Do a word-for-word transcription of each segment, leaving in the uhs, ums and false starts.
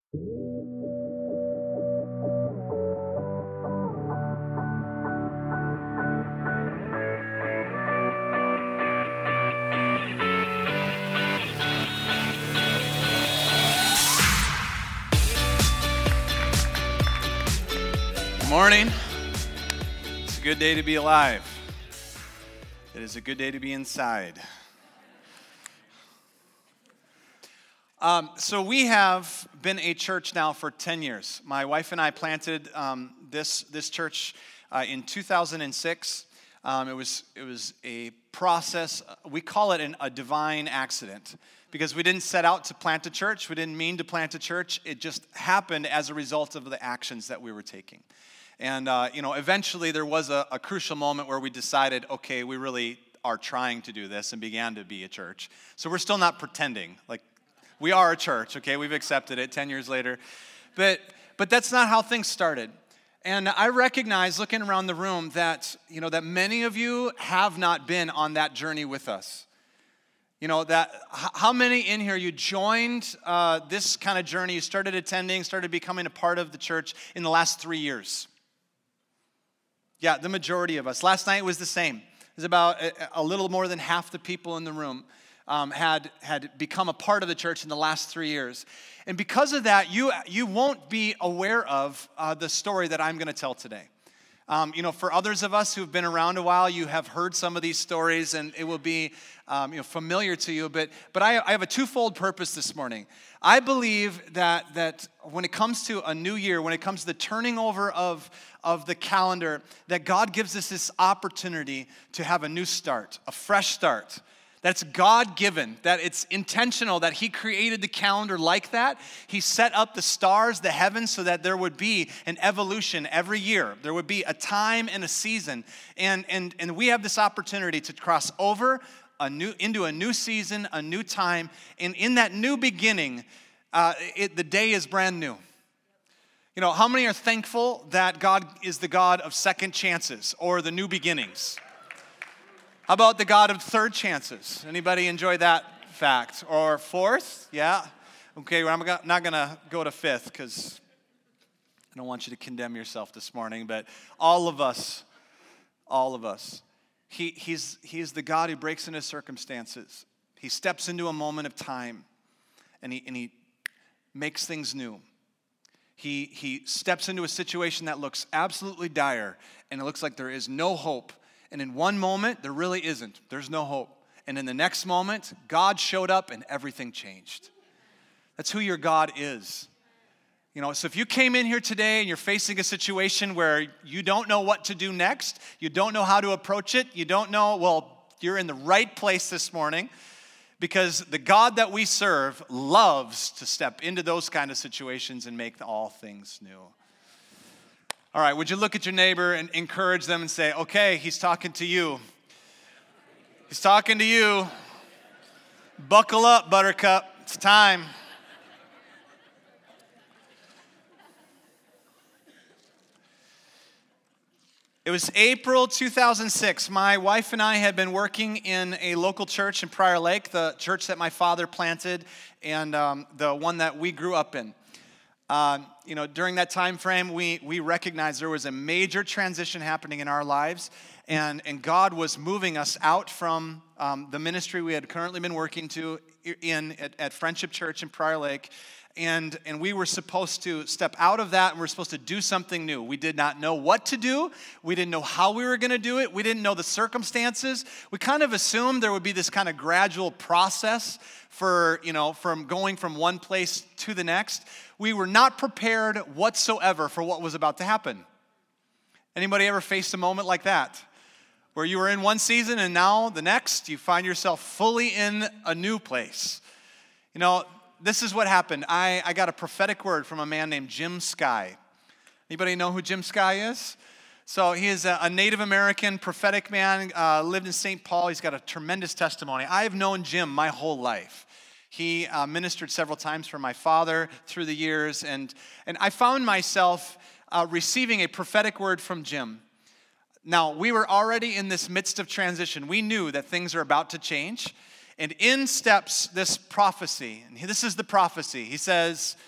Good morning. It's a good day to be alive. It is a good day to be inside. Um, so we have been a church now for ten years. My wife and I planted um, this this church uh, in two thousand six. Um, it was it was a process. We call it an, a divine accident because we didn't set out to plant a church. We didn't mean to plant a church. It just happened as a result of the actions that we were taking. And, uh, you know, eventually there was a, a crucial moment where we decided, okay, we really are trying to do this and began to be a church. So we're still not pretending. Like, we are a church, okay? We've accepted it ten years later. But but that's not how things started. And I recognize, looking around the room, that, you know, that many of you have not been on that journey with us. You know, that how many in here, you joined uh, this kind of journey, you started attending, started becoming a part of the church in the last three years? Yeah, the majority of us. Last night was the same. It was about a, a little more than half the people in the room um, had had become a part of the church in the last three years. And because of that, you you won't be aware of uh, the story that I'm going to tell today. Um, you know, for others of us who've been around a while, you have heard some of these stories, and it will be um, you know familiar to you. But but I, I have a twofold purpose this morning. I believe that that when it comes to a new year, when it comes to the turning over of of the calendar, that God gives us this opportunity to have a new start, a fresh start. That's God-given, that it's intentional, that He created the calendar like that. He set up the stars, the heavens, so that there would be an evolution every year. There would be a time and a season. And, and, and we have this opportunity to cross over a new, into a new season, a new time. And in that new beginning, uh, it, the day is brand new. You know, how many are thankful that God is the God of second chances or the new beginnings? How about the God of third chances? Anybody enjoy that fact? Or fourth? Yeah? Okay, well, I'm not going to go to fifth because I don't want you to condemn yourself this morning, but all of us, all of us, he, he's, he's the God who breaks into circumstances. He steps into a moment of time, and he, and he makes things new. He, he steps into a situation that looks absolutely dire, and it looks like there is no hope. And in one moment, there really isn't. There's no hope. And in the next moment, God showed up and everything changed. That's who your God is. You know, so if you came in here today and you're facing a situation where you don't know what to do next, you don't know how to approach it, you don't know, well, you're in the right place this morning, because the God that we serve loves to step into those kind of situations and make all things new. All right, would you look at your neighbor and encourage them and say, okay, he's talking to you. He's talking to you. Buckle up, Buttercup. It's time. It was April two thousand six. My wife and I had been working in a local church in Prior Lake, the church that my father planted and um, the one that we grew up in. Uh, you know, during that time frame, we we recognized there was a major transition happening in our lives, and, and God was moving us out from um, the ministry we had currently been working to in at, at Friendship Church in Prior Lake, and and we were supposed to step out of that, and we were supposed to do something new. We did not know what to do. We didn't know how we were going to do it. We didn't know the circumstances. We kind of assumed there would be this kind of gradual process for, you know, from going from one place to the next. We were not prepared whatsoever for what was about to happen. Anybody ever faced a moment like that? Where you were in one season and now the next, you find yourself fully in a new place. You know, this is what happened. I, I got a prophetic word from a man named Jim Sky. Anybody know who Jim Sky is? So he is a, a Native American prophetic man, uh, lived in Saint Paul. He's got a tremendous testimony. I have known Jim my whole life. He uh, ministered several times for my father through the years, and, and I found myself uh, receiving a prophetic word from Jim. Now, we were already in this midst of transition. We knew that things are about to change, and in steps this prophecy, and this is the prophecy. He says,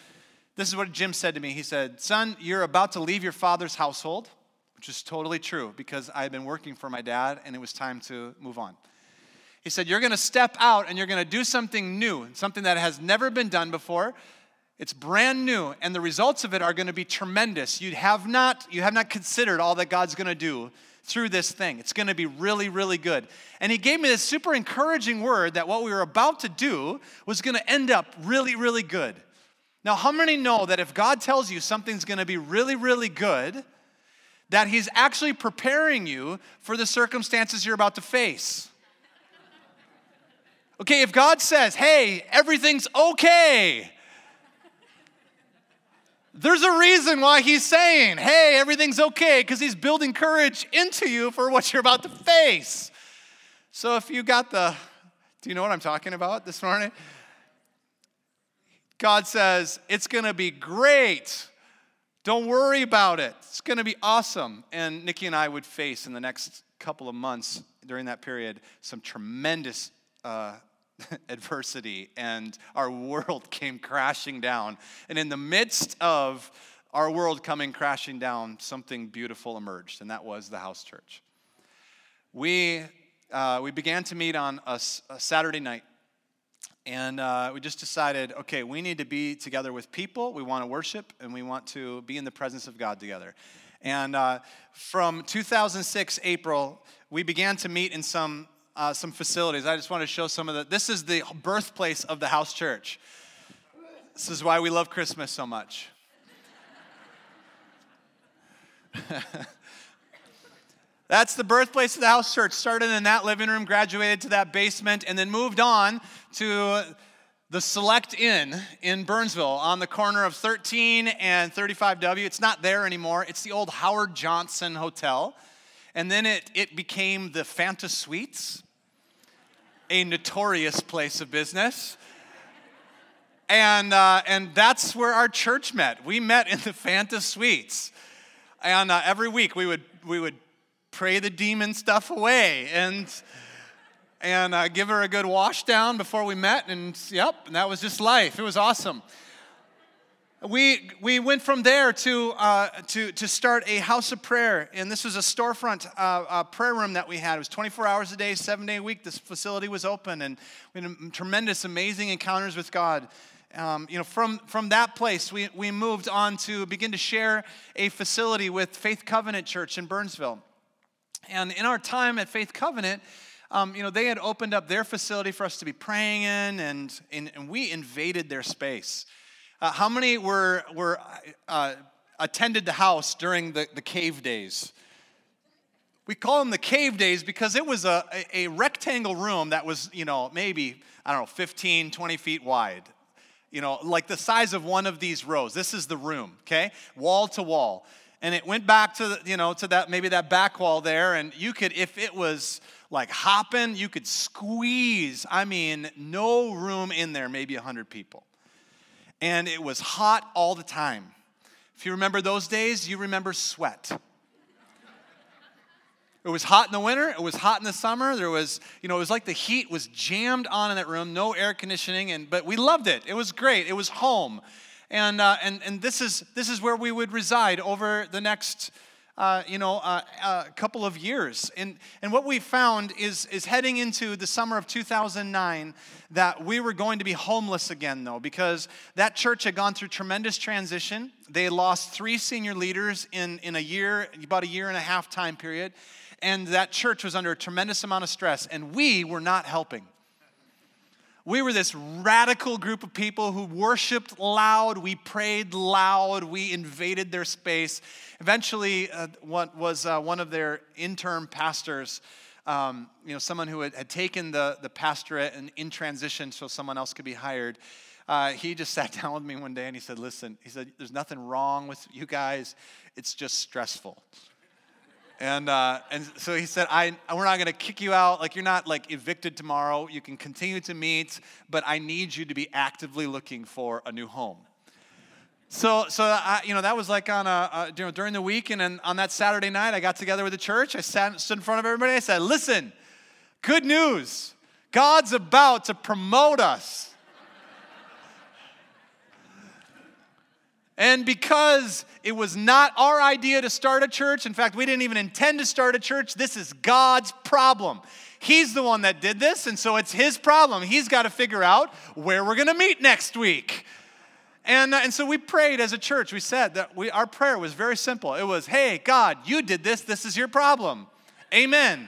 This is what Jim said to me. He said, son, you're about to leave your father's household, which is totally true because I had been working for my dad and it was time to move on. He said, you're going to step out and you're going to do something new, something that has never been done before. It's brand new, and the results of it are going to be tremendous. You have not, you have not considered all that God's going to do through this thing. It's going to be really, really good. And he gave me this super encouraging word that what we were about to do was going to end up really, really good. Now, how many know that if God tells you something's going to be really, really good, that he's actually preparing you for the circumstances you're about to face? Okay, if God says, hey, everything's okay, there's a reason why he's saying, hey, everything's okay, because he's building courage into you for what you're about to face. So if you got the, do you know what I'm talking about this morning? God says, it's going to be great. Don't worry about it. It's going to be awesome. And Nikki and I would face in the next couple of months during that period some tremendous uh adversity, and our world came crashing down. And in the midst of our world coming crashing down, something beautiful emerged, and that was the house church. We uh, we began to meet on a, a Saturday night, and uh, we just decided, okay, we need to be together with people. We want to worship, and we want to be in the presence of God together. And uh, from two thousand six, April, we began to meet in some Uh, some facilities. I just want to show some of the, this is the birthplace of the house church. This is why we love Christmas so much. That's the birthplace of the house church. Started in that living room, graduated to that basement, and then moved on to the Select Inn in Burnsville on the corner of thirteen and thirty-five W. It's not there anymore. It's the old Howard Johnson Hotel. And then it, it became the Fanta Suites, a notorious place of business. And uh, and that's where our church met. We met in the Fanta Suites. And uh, every week we would we would pray the demon stuff away and and uh, give her a good wash down before we met. And yep, and that was just life. It was awesome. We we went from there to uh, to to start a house of prayer, and this was a storefront uh, uh, prayer room that we had. It was twenty-four hours a day, seven day a week. This facility was open, and we had tremendous, amazing encounters with God. Um, you know, from from that place, we we moved on to begin to share a facility with Faith Covenant Church in Burnsville, and in our time at Faith Covenant, um, you know, they had opened up their facility for us to be praying in, and and, and we invaded their space. Uh, how many were were uh, attended the house during the, the cave days? We call them the cave days because it was a, a, a rectangle room that was, you know, maybe, I don't know, fifteen, twenty feet wide. You know, like the size of one of these rows. This is the room, okay? Wall to wall. And it went back to, the, you know, to that, maybe that back wall there, and you could, if it was like hopping, you could squeeze, I mean, no room in there, maybe one hundred people. And it was hot all the time. If you remember those days, you remember sweat. It was hot in the winter. It was hot in the summer. There was, you know, it was like the heat was jammed on in that room, no air conditioning, and but we loved it. It was great. It was home, and uh, and and this is this is where we would reside over the next, uh, you know, uh, uh, couple of years. And and what we found is is heading into the summer of two thousand nine that we were going to be homeless again, though, because that church had gone through tremendous transition. They lost three senior leaders in in a year, about a year and a half time period. And that church was under a tremendous amount of stress, and we were not helping. We were this radical group of people who worshiped loud, we prayed loud, we invaded their space. Eventually, uh, what was uh, one of their interim pastors, um, you know, someone who had, had taken the, the pastorate and in transition so someone else could be hired, uh, he just sat down with me one day and he said, listen, he said, there's nothing wrong with you guys, it's just stressful. And uh, and so he said, I, we're not going to kick you out. Like, you're not, like, evicted tomorrow. You can continue to meet, but I need you to be actively looking for a new home. So, so I, you know, that was like on a, a, you know, during the week. And then on that Saturday night, I got together with the church. I sat, stood in front of everybody. I said, listen, good news. God's about to promote us. And because it was not our idea to start a church, in fact, we didn't even intend to start a church, this is God's problem. He's the one that did this, and so it's his problem. He's got to figure out where we're going to meet next week. And, uh, and so we prayed as a church. We said that we, our prayer was very simple. It was, hey, God, you did this. This is your problem. Amen.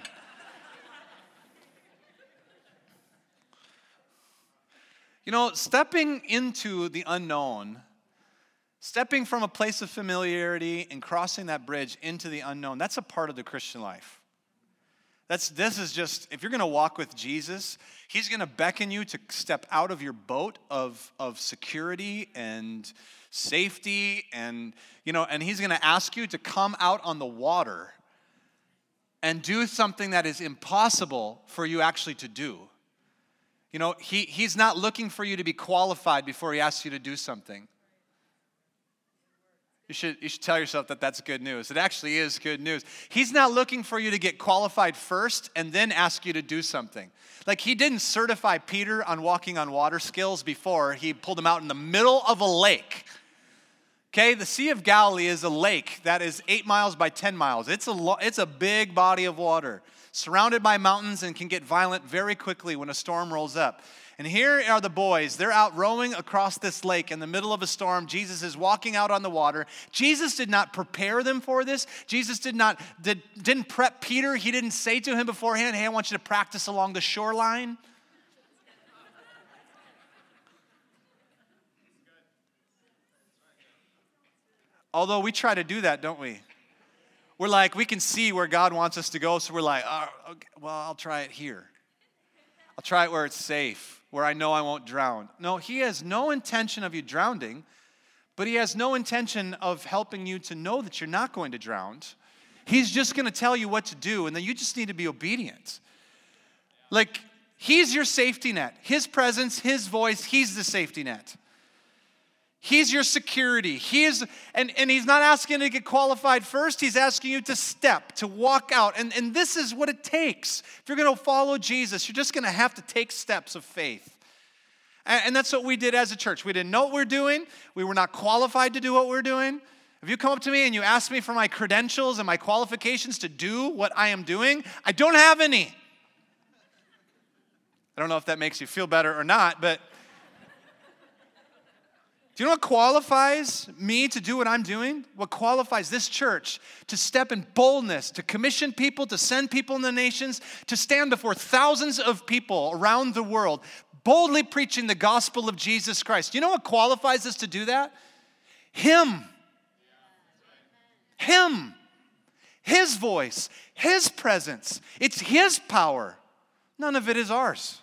You know, stepping into the unknown, stepping from a place of familiarity and crossing that bridge into the unknown, that's a part of the Christian life. That's, this is just, if you're going to walk with Jesus, he's going to beckon you to step out of your boat of, of security and safety, and, you know, and he's going to ask you to come out on the water and do something that is impossible for you actually to do. You know, he, he's not looking for you to be qualified before he asks you to do something. You should, you should tell yourself that that's good news. It actually is good news. He's not looking for you to get qualified first and then ask you to do something. Like, he didn't certify Peter on walking on water skills before he pulled him out in the middle of a lake. Okay, the Sea of Galilee is a lake that is eight miles by ten miles. It's a, lo- it's a big body of water, surrounded by mountains, and can get violent very quickly when a storm rolls up. And here are the boys. They're out rowing across this lake in the middle of a storm. Jesus is walking out on the water. Jesus did not prepare them for this. Jesus did not, did, didn't prep Peter. He didn't say to him beforehand, hey, I want you to practice along the shoreline. Although we try to do that, don't we? We're like, we can see where God wants us to go, so we're like, oh, okay, well, I'll try it here. I'll try it where it's safe, where I know I won't drown. No, he has no intention of you drowning, but he has no intention of helping you to know that you're not going to drown. He's just going to tell you what to do, and then you just need to be obedient. Like, he's your safety net. His presence, his voice, he's the safety net. He's your security. He is, and, and he's not asking you to get qualified first. He's asking you to step, to walk out. And, and this is what it takes. If you're going to follow Jesus, you're just going to have to take steps of faith. And, and that's what we did as a church. We didn't know what we we're doing. We were not qualified to do what we're doing. If you come up to me and you ask me for my credentials and my qualifications to do what I am doing, I don't have any. I don't know if that makes you feel better or not, but do you know what qualifies me to do what I'm doing? What qualifies this church to step in boldness, to commission people, to send people in the nations, to stand before thousands of people around the world, boldly preaching the gospel of Jesus Christ. Do you know what qualifies us to do that? Him. Him. His voice. His presence. It's his power. None of it is ours.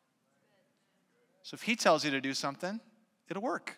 So if he tells you to do something, it'll work.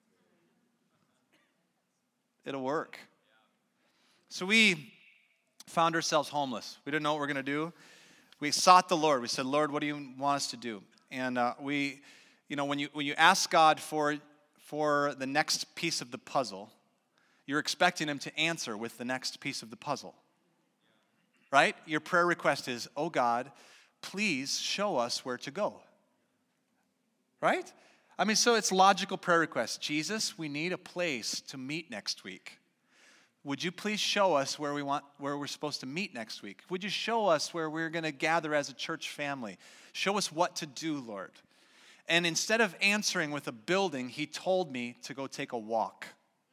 It'll work. So we found ourselves homeless. We didn't know what we were going to do. We sought the Lord. We said, Lord, what do you want us to do? And uh, we, you know, when you when you ask God for, for the next piece of the puzzle, you're expecting him to answer with the next piece of the puzzle. Right? Your prayer request is, oh God, please show us where to go. Right? I mean, so it's logical prayer request. Jesus, we need a place to meet next week. Would you please show us where we want, where we're supposed to meet next week? Would you show us where we're going to gather as a church family? Show us what to do, Lord. And instead of answering with a building, he told me to go take a walk.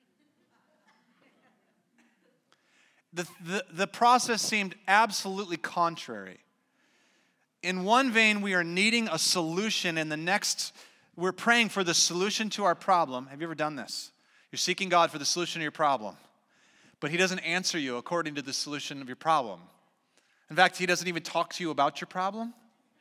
The, the, the process seemed absolutely contrary. In one vein, we are needing a solution, and the next, we're praying for the solution to our problem. Have you ever done this? You're seeking God for the solution to your problem, but he doesn't answer you according to the solution of your problem. In fact, he doesn't even talk to you about your problem.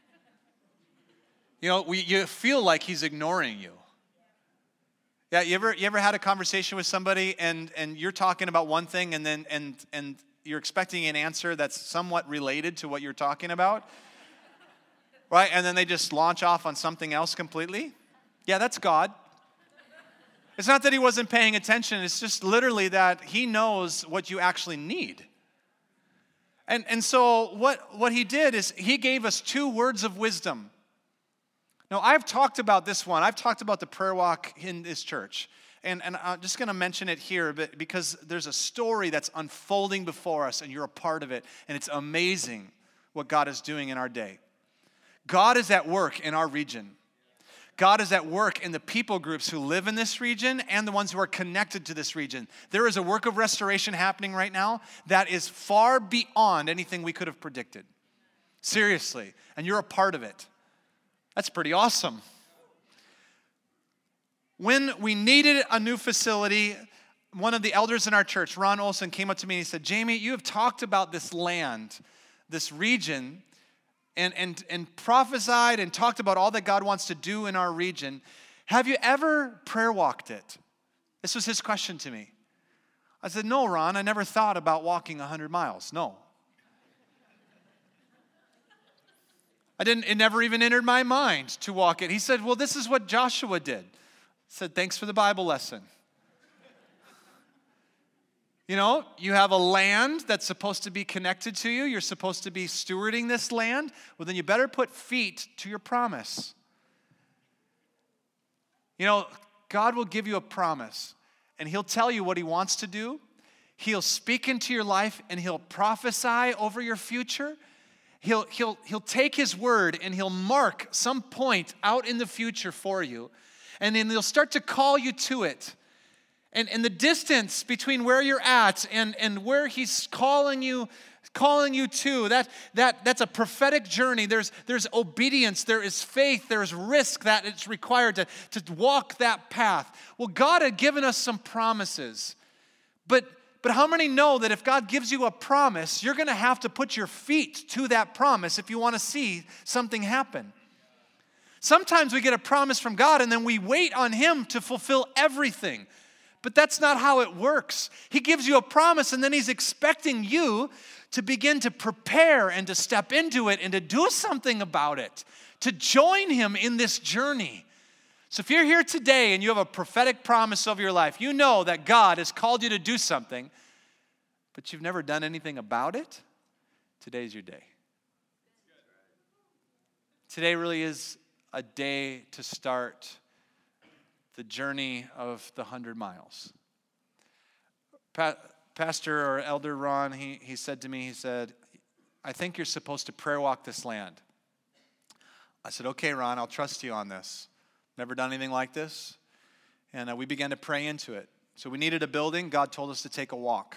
You know, we, you feel like he's ignoring you. Yeah, you ever you ever had a conversation with somebody and, and you're talking about one thing and then and and you're expecting an answer that's somewhat related to what you're talking about? Right? And then they just launch off on something else completely? Yeah, that's God. It's not that he wasn't paying attention, it's just literally that he knows what you actually need. And and so what, what he did is he gave us two words of wisdom. Now, I've talked about this one. I've talked about the prayer walk in this church. And, and I'm just going to mention it here but because there's a story that's unfolding before us, and you're a part of it. And it's amazing what God is doing in our day. God is at work in our region. God is at work in the people groups who live in this region and the ones who are connected to this region. There is a work of restoration happening right now that is far beyond anything we could have predicted. Seriously. And you're a part of it. That's pretty awesome. When we needed a new facility, one of the elders in our church, Ron Olson, came up to me and he said, Jamie, you have talked about this land, this region, and, and, and prophesied and talked about all that God wants to do in our region. Have you ever prayer walked it? This was his question to me. I said, no, Ron, I never thought about walking one hundred miles. No. I didn't, it never even entered my mind to walk it. He said, well, this is what Joshua did. I said, thanks for the Bible lesson. You know, you have a land that's supposed to be connected to you. You're supposed to be stewarding this land. Well, then you better put feet to your promise. You know, God will give you a promise, and he'll tell you what he wants to do. He'll speak into your life, and he'll prophesy over your future. He'll, he'll, he'll take his word, and he'll mark some point out in the future for you. And then he'll start to call you to it. And, and the distance between where you're at and, and where he's calling you, calling you to, that, that, that's a prophetic journey. There's, there's obedience, there is faith, there's risk that it's required to, to walk that path. Well, God had given us some promises. But, but how many know that if God gives you a promise, you're going to have to put your feet to that promise if you want to see something happen? Sometimes we get a promise from God and then we wait on him to fulfill everything. But that's not how it works. He gives you a promise and then he's expecting you to begin to prepare and to step into it and to do something about it, to join him in this journey. So if you're here today and you have a prophetic promise over your life, you know that God has called you to do something, but you've never done anything about it, today's your day. Today really is a day to start the journey of the hundred miles. Pa- Pastor or Elder Ron, he, he said to me, he said, I think you're supposed to prayer walk this land. I said, okay, Ron, I'll trust you on this. Never done anything like this. And uh, we began to pray into it. So we needed a building. God told us to take a walk.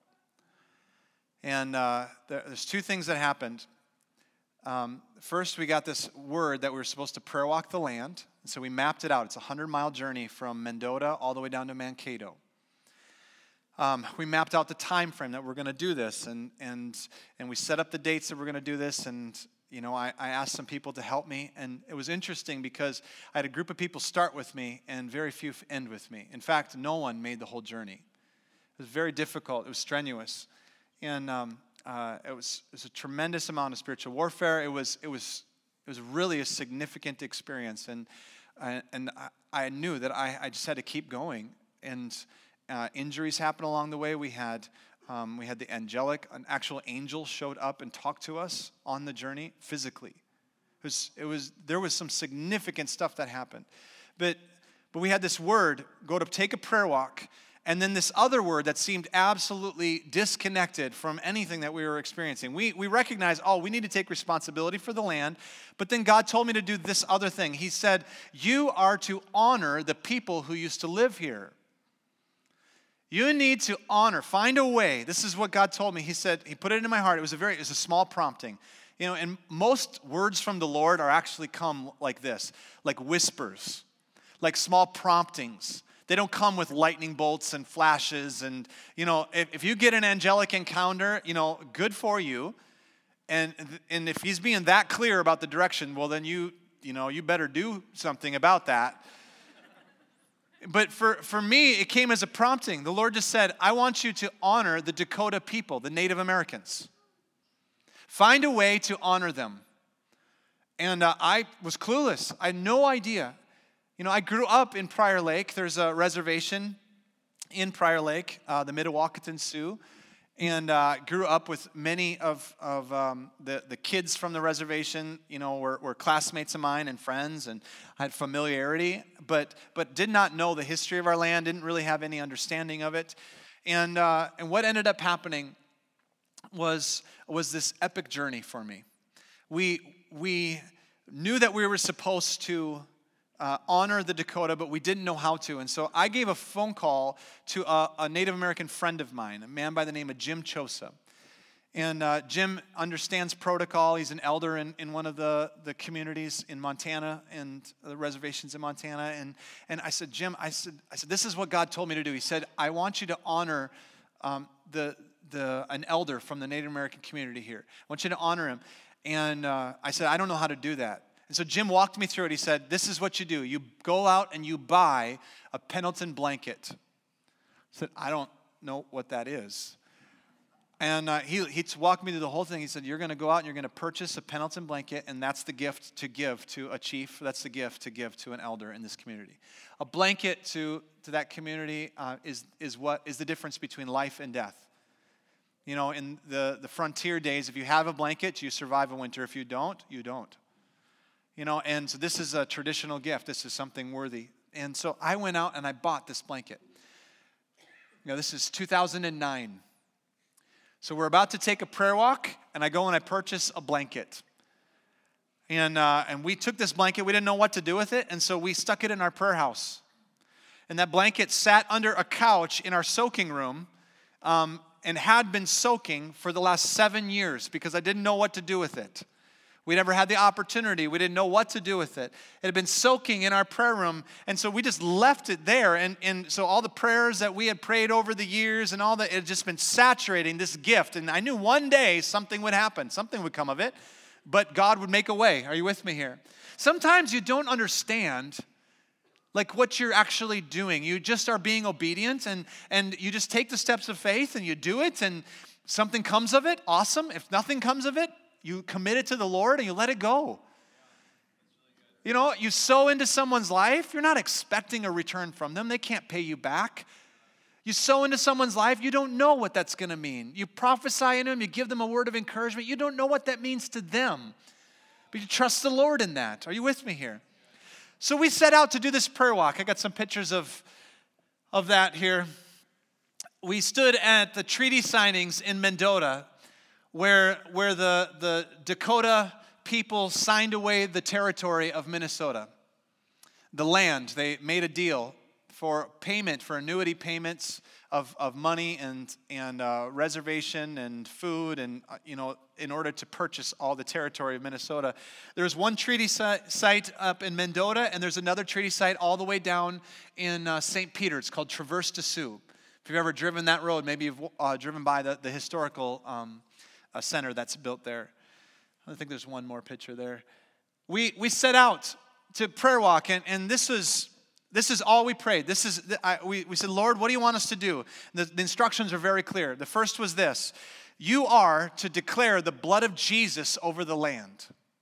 And uh, there, there's two things that happened. Um, first, we got this word that we were supposed to prayer walk the land. And so we mapped it out. It's a hundred-mile journey from Mendota all the way down to Mankato. Um, we mapped out the time frame that we're going to do this, and and and we set up the dates that we're going to do this. And you know, I, I asked some people to help me, and it was interesting because I had a group of people start with me, and very few end with me. In fact, no one made the whole journey. It was very difficult. It was strenuous, and um, uh, it was it was a tremendous amount of spiritual warfare. It was it was it was really a significant experience, and uh, and I, I knew that I, I just had to keep going. And uh, injuries happened along the way. We had um, we had the angelic, an actual angel showed up and talked to us on the journey physically. It was it was there was some significant stuff that happened, but but we had this word: go to take a prayer walk. And then this other word that seemed absolutely disconnected from anything that we were experiencing. We we recognized, oh, we need to take responsibility for the land. But then God told me to do this other thing. He said, you are to honor the people who used to live here. You need to honor, find a way. This is what God told me. He said, he put it in my heart. It was a very, it was a small prompting. You know, and most words from the Lord are actually come like this, like whispers, like small promptings. They don't come with lightning bolts and flashes. And, you know, if, if you get an angelic encounter, you know, good for you. And and if he's being that clear about the direction, well, then you, you know, you better do something about that. But for, for me, it came as a prompting. The Lord just said, I want you to honor the Dakota people, the Native Americans. Find a way to honor them. And uh, I was clueless. I had no idea. You know, I grew up in Prior Lake. There's a reservation in Prior Lake, uh, the Mdewakanton Sioux. and uh, grew up with many of, of um, the, the kids from the reservation, you know, were, were classmates of mine and friends, and I had familiarity, but but did not know the history of our land, didn't really have any understanding of it. And uh, and what ended up happening was was this epic journey for me. We we knew that we were supposed to uh, honor the Dakota, but we didn't know how to. And so I gave a phone call to a, a Native American friend of mine, a man by the name of Jim Chosa. And uh, Jim understands protocol. He's an elder in, in one of the, the communities in Montana and the reservations in Montana. And and I said, Jim, I said, I said, this is what God told me to do. He said, I want you to honor um, the the an elder from the Native American community here. I want you to honor him. And uh, I said, I don't know how to do that. And so Jim walked me through it. He said, this is what you do. You go out and you buy a Pendleton blanket. I said, I don't know what that is. And uh, he, he walked me through the whole thing. He said, you're going to go out and you're going to purchase a Pendleton blanket, and that's the gift to give to a chief. That's the gift to give to an elder in this community. A blanket to, to that community uh, is, is what is the difference between life and death. You know, in the, the frontier days, if you have a blanket, you survive a winter. If you don't, you don't. You know, and so this is a traditional gift. This is something worthy. And so I went out and I bought this blanket. You know, this is two thousand nine. So we're about to take a prayer walk, and I go and I purchase a blanket. And uh, and we took this blanket. We didn't know what to do with it, and so we stuck it in our prayer house. And that blanket sat under a couch in our soaking room, um, and had been soaking for the last seven years because I didn't know what to do with it. We never had the opportunity. We didn't know what to do with it. It had been soaking in our prayer room, and so we just left it there. And, and so all the prayers that we had prayed over the years and all that, it had just been saturating this gift. And I knew one day something would happen. Something would come of it, but God would make a way. Are you with me here? Sometimes you don't understand like what you're actually doing. You just are being obedient, and, and you just take the steps of faith and you do it, and something comes of it. Awesome. If nothing comes of it, you commit it to the Lord and you let it go. You know, you sow into someone's life, you're not expecting a return from them. They can't pay you back. You sow into someone's life, you don't know what that's going to mean. You prophesy into them, you give them a word of encouragement, you don't know what that means to them. But you trust the Lord in that. Are you with me here? So we set out to do this prayer walk. I got some pictures of, of that here. We stood at the treaty signings in Mendota, where, where the, the Dakota people signed away the territory of Minnesota. The land, they made a deal for payment, for annuity payments of, of money and, and uh, reservation and food, and uh, you know, in order to purchase all the territory of Minnesota. There's one treaty site up in Mendota, and there's another treaty site all the way down in uh, Saint Peter. It's called Traverse des Sioux. If you've ever driven that road, maybe you've uh, driven by the, the historical um, uh, center that's built there. I think there's one more picture there. We we set out to prayer walk, and, and this was this is all we prayed. This is I, we we said, Lord, what do you want us to do? The, the instructions are very clear. The first was this: you are to declare the blood of Jesus over the land.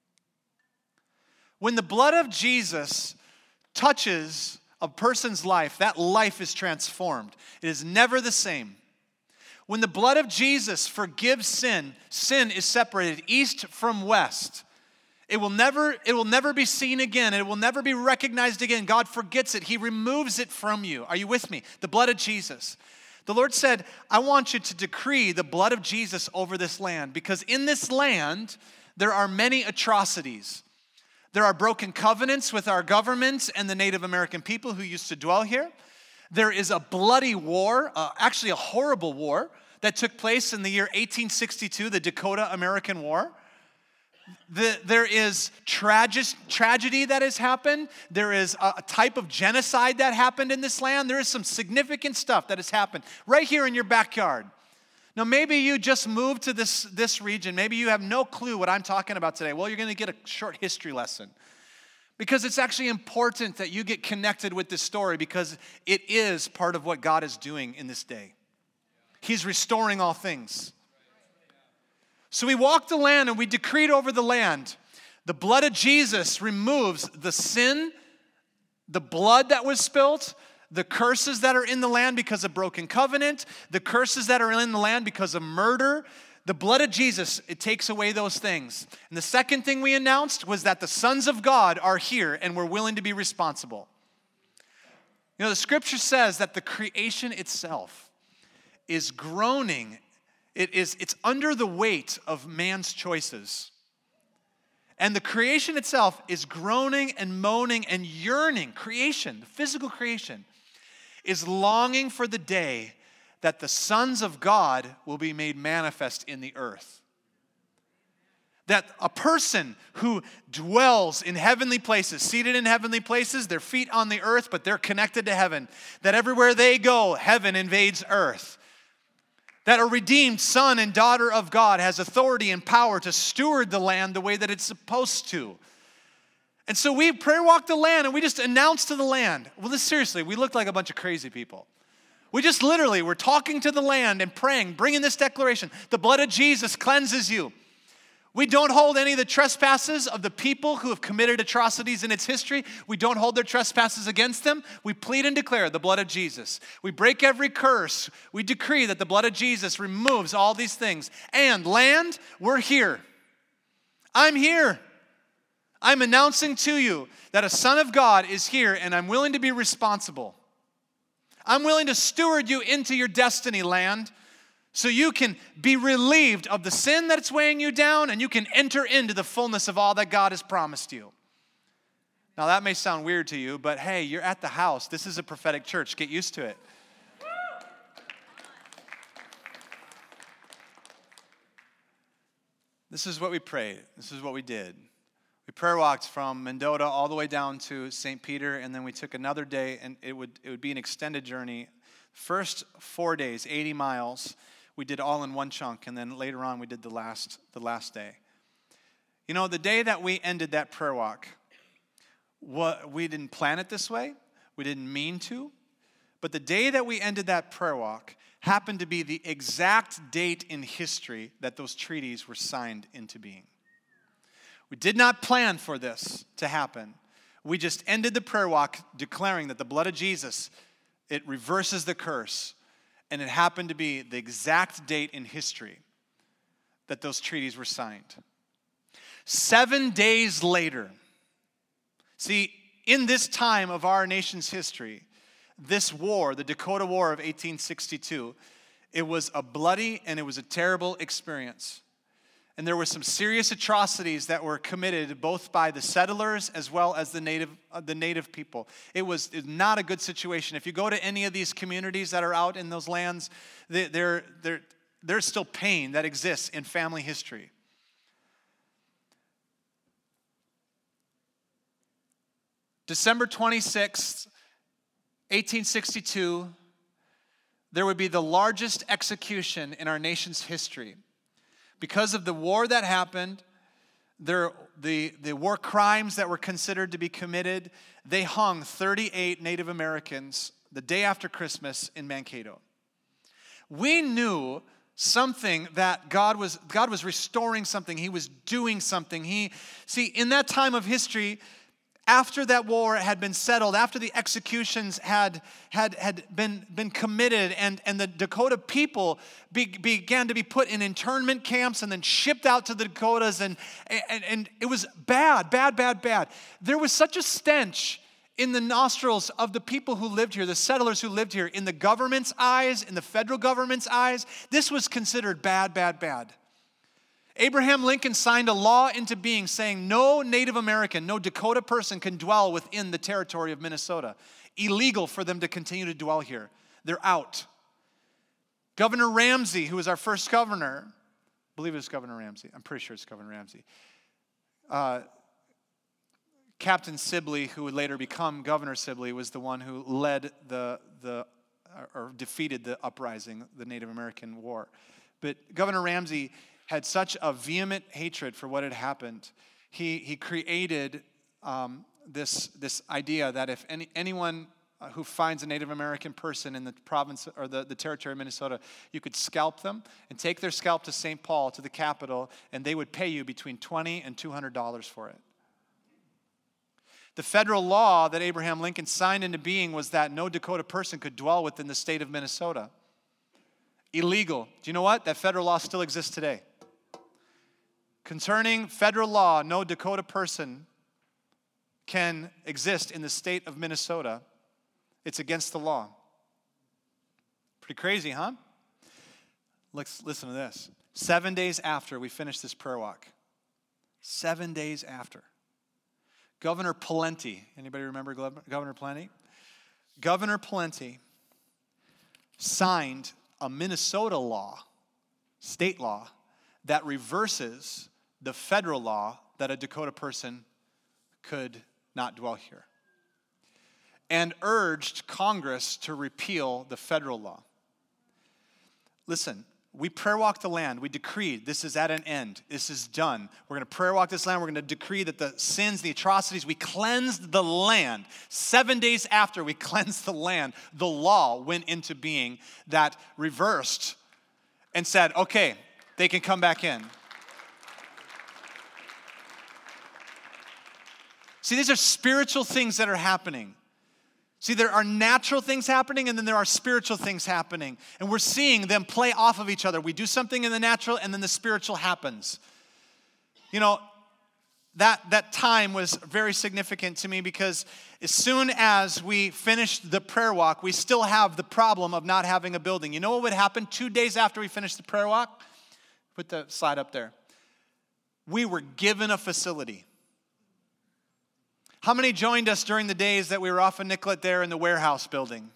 When the blood of Jesus touches a person's life, that life is transformed. It is never the same. When the blood of Jesus forgives sin, sin is separated east from west. It will never, it will never be seen again. It will never be recognized again. God forgets it. He removes it from you. Are you with me? The blood of Jesus. The Lord said, I want you to decree the blood of Jesus over this land, because in this land, there are many atrocities. There are broken covenants with our government and the Native American people who used to dwell here. There is a bloody war, uh, actually a horrible war, that took place in the year eighteen sixty-two, the Dakota-American War. The, there is trage- tragedy that has happened. There is a, a type of genocide that happened in this land. There is some significant stuff that has happened right here in your backyard. Now, maybe you just moved to this, this region. Maybe you have no clue what I'm talking about today. Well, you're going to get a short history lesson. Because it's actually important that you get connected with this story, because it is part of what God is doing in this day. He's restoring all things. So we walked the land and we decreed over the land. The blood of Jesus removes the sin, the blood that was spilt, the curses that are in the land because of broken covenant, the curses that are in the land because of murder. The blood of Jesus, it takes away those things. And the second thing we announced was that the sons of God are here and we're willing to be responsible. You know, the scripture says that the creation itself is groaning. It is, it's under the weight of man's choices. And the creation itself is groaning and moaning and yearning. Creation, the physical creation, is longing for the day that the sons of God will be made manifest in the earth. That a person who dwells in heavenly places, seated in heavenly places, their feet on the earth, but they're connected to heaven. That everywhere they go, heaven invades earth. That a redeemed son and daughter of God has authority and power to steward the land the way that it's supposed to. And so we prayer walk the land and we just announce to the land. Well, this seriously, we look like a bunch of crazy people. We just literally, we're talking to the land and praying, bringing this declaration. The blood of Jesus cleanses you. We don't hold any of the trespasses of the people who have committed atrocities in its history. We don't hold their trespasses against them. We plead and declare the blood of Jesus. We break every curse. We decree that the blood of Jesus removes all these things. And land, we're here. I'm here. I'm announcing to you that a son of God is here and I'm willing to be responsible. I'm willing to steward you into your destiny, land. So you can be relieved of the sin that's weighing you down and you can enter into the fullness of all that God has promised you. Now that may sound weird to you, but hey, you're at the house. This is a prophetic church. Get used to it. This is what we prayed. This is what we did. We prayer walked from Mendota all the way down to Saint Peter, and then we took another day, and it would it would be an extended journey. First four days, eighty miles. We did all in one chunk, and then later on we did the last the last day. You know, the day that we ended that prayer walk, what, we didn't plan it this way. We didn't mean to. But the day that we ended that prayer walk happened to be the exact date in history that those treaties were signed into being. We did not plan for this to happen. We just ended the prayer walk declaring that the blood of Jesus, it reverses the curse. And it happened to be the exact date in history that those treaties were signed. Seven days later, see, in this time of our nation's history, this war, the Dakota War of eighteen sixty-two, it was a bloody and it was a terrible experience. And there were some serious atrocities that were committed both by the settlers as well as the native uh, the native people. It was, it was not a good situation. If you go to any of these communities that are out in those lands, they, there there there's still pain that exists in family history. December twenty-sixth, eighteen sixty-two, there would be the largest execution in our nation's history. Because of the war that happened, there, the, the war crimes that were considered to be committed, they hung thirty-eight Native Americans the day after Christmas in Mankato. We knew something that God was, God was restoring something. He was doing something. He, see, in that time of history, after that war had been settled, after the executions had, had, had been, been committed, and, and the Dakota people be, began to be put in internment camps and then shipped out to the Dakotas, and, and, and it was bad, bad, bad, bad. There was such a stench in the nostrils of the people who lived here, the settlers who lived here, in the government's eyes, in the federal government's eyes. This was considered bad, bad, bad. Abraham Lincoln signed a law into being saying no Native American, no Dakota person can dwell within the territory of Minnesota. Illegal for them to continue to dwell here. They're out. Governor Ramsey, who was our first governor, I believe it was Governor Ramsey. I'm pretty sure it's Governor Ramsey. Uh, Captain Sibley, who would later become Governor Sibley, was the one who led the, the or defeated the uprising, the Native American War. But Governor Ramsey had such a vehement hatred for what had happened. He, he created um, this, this idea that if any, anyone who finds a Native American person in the province or the, the territory of Minnesota, you could scalp them and take their scalp to Saint Paul, to the capital, and they would pay you between twenty and two hundred dollars for it. The federal law that Abraham Lincoln signed into being was that no Dakota person could dwell within the state of Minnesota. Illegal. Do you know what? That federal law still exists today. Concerning federal law, no Dakota person can exist in the state of Minnesota. It's against the law. Pretty crazy, huh? Let's listen to this. Seven days after we finished this prayer walk, seven days after, Governor Pawlenty, anybody remember Governor Pawlenty? Governor Pawlenty signed a Minnesota law, state law, that reverses the federal law that a Dakota person could not dwell here, and urged Congress to repeal the federal law. Listen, we prayer walk the land. We decreed this is at an end. This is done. We're going to prayer walk this land. We're going to decree that the sins, the atrocities, we cleansed the land. Seven days after we cleansed the land, the law went into being that reversed and said, okay, they can come back in. See, these are spiritual things that are happening. See, there are natural things happening, and then there are spiritual things happening. And we're seeing them play off of each other. We do something in the natural, and then the spiritual happens. You know, that, that time was very significant to me because as soon as we finished the prayer walk, we still have the problem of not having a building. You know what would happen two days after we finished the prayer walk? Put the slide up there. We were given a facility. How many joined us during the days that we were off of Nicollet there in the warehouse building?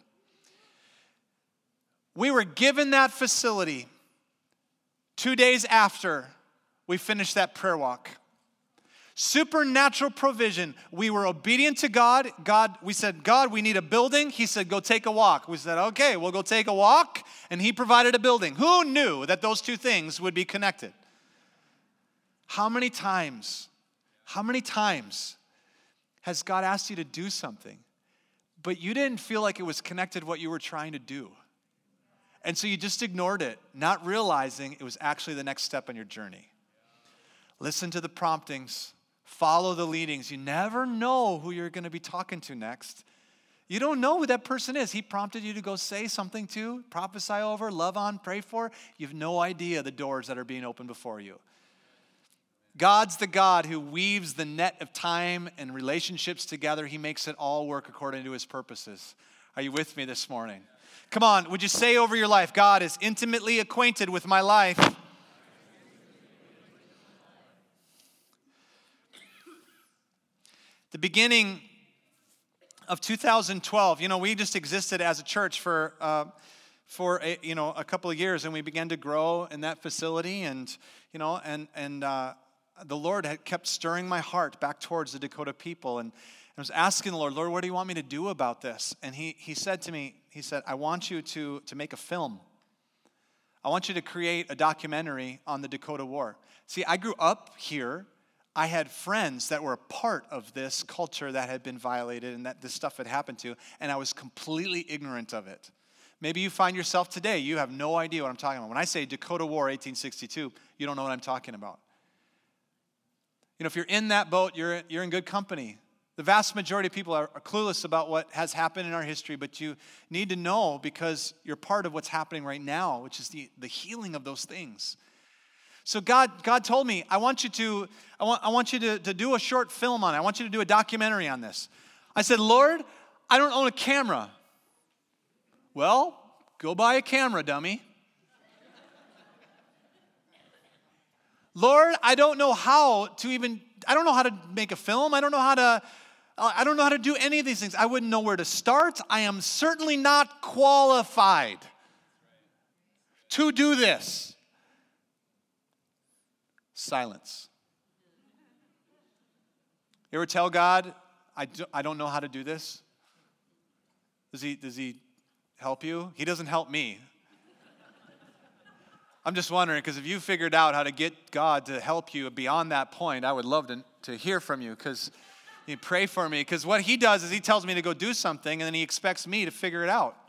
We were given that facility two days after we finished that prayer walk. Supernatural provision. We were obedient to God. God, we said, God, we need a building. He said, go take a walk. We said, okay, we'll go take a walk. And he provided a building. Who knew that those two things would be connected? How many times, how many times has God asked you to do something, but you didn't feel like it was connected to what you were trying to do? And so you just ignored it, not realizing it was actually the next step on your journey. Listen to the promptings. Follow the leadings. You never know who you're going to be talking to next. You don't know who that person is. He prompted you to go say something to, prophesy over, love on, pray for. You have no idea the doors that are being opened before you. God's the God who weaves the net of time and relationships together. He makes it all work according to his purposes. Are you with me this morning? Come on, would you say over your life, God is intimately acquainted with my life. The beginning of two thousand twelve, you know, we just existed as a church for uh, for a, you know a couple of years, and we began to grow in that facility, and you know, and and. Uh, The Lord had kept stirring my heart back towards the Dakota people. And I was asking the Lord, Lord, what do you want me to do about this? And he, he said to me, he said, I want you to, to make a film. I want you to create a documentary on the Dakota War. See, I grew up here. I had friends that were a part of this culture that had been violated and that this stuff had happened to, and I was completely ignorant of it. Maybe you find yourself today, you have no idea what I'm talking about. When I say Dakota War eighteen sixty-two, you don't know what I'm talking about. You know, if you're in that boat, you're, you're in good company. The vast majority of people are, are clueless about what has happened in our history, but you need to know because you're part of what's happening right now, which is the, the healing of those things. So God, God told me, I want you to, I want, I want you to, to do a short film on it. I want you to do a documentary on this. I said, Lord, I don't own a camera. Well, go buy a camera, dummy. Lord, I don't know how to even, I don't know how to make a film. I don't know how to, I don't know how to do any of these things. I wouldn't know where to start. I am certainly not qualified to do this. Silence. You ever tell God, I, do, I don't know how to do this? Does he, does he help you? He doesn't help me. I'm just wondering, because if you figured out how to get God to help you beyond that point, I would love to, to hear from you, because you pray for me. Because what he does is he tells me to go do something, and then he expects me to figure it out.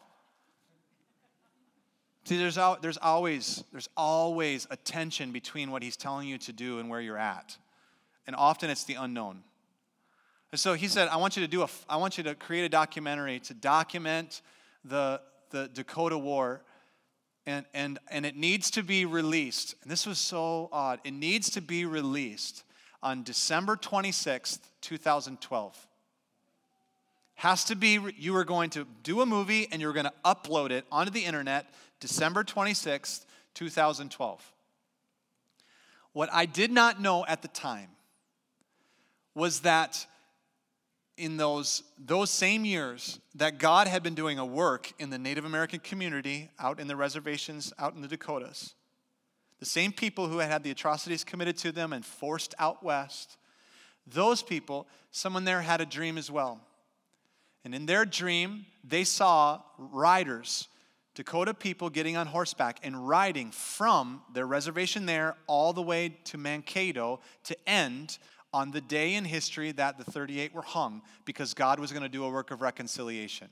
See, there's, there's, always, there's always a tension between what he's telling you to do and where you're at. And often it's the unknown. And so he said, I want you to do a, I want you to create a documentary to document the, the Dakota War, and, and, and it needs to be released. And this was so odd. It needs to be released on December twenty-sixth, twenty twelve. Has to be, you are going to do a movie and you're going to upload it onto the internet December twenty-sixth, twenty twelve. What I did not know at the time was that in those, those same years that God had been doing a work in the Native American community out in the reservations out in the Dakotas. The same people who had had the atrocities committed to them and forced out west, those people, someone there had a dream as well. And in their dream, they saw riders, Dakota people getting on horseback and riding from their reservation there all the way to Mankato to end on the day in history that the thirty-eight were hung, because God was going to do a work of reconciliation.